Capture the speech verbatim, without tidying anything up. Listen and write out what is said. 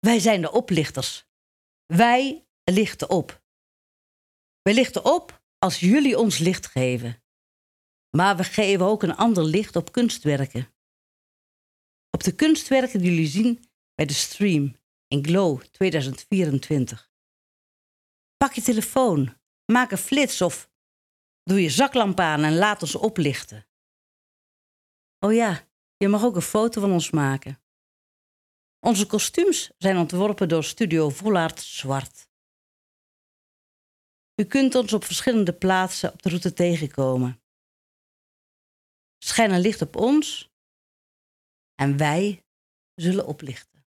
Wij zijn de oplichters. Wij lichten op. Wij lichten op als jullie ons licht geven. Maar we geven ook een ander licht op kunstwerken. Op de kunstwerken die jullie zien bij de stream in Glow tweeduizend vierentwintig. Pak je telefoon, maak een flits of doe je zaklamp aan en laat ons oplichten. Oh ja, je mag ook een foto van ons maken. Onze kostuums zijn ontworpen door Studio Vollaert Zwart. U kunt ons op verschillende plaatsen op de route tegenkomen. Schijn een licht op ons en wij zullen oplichten.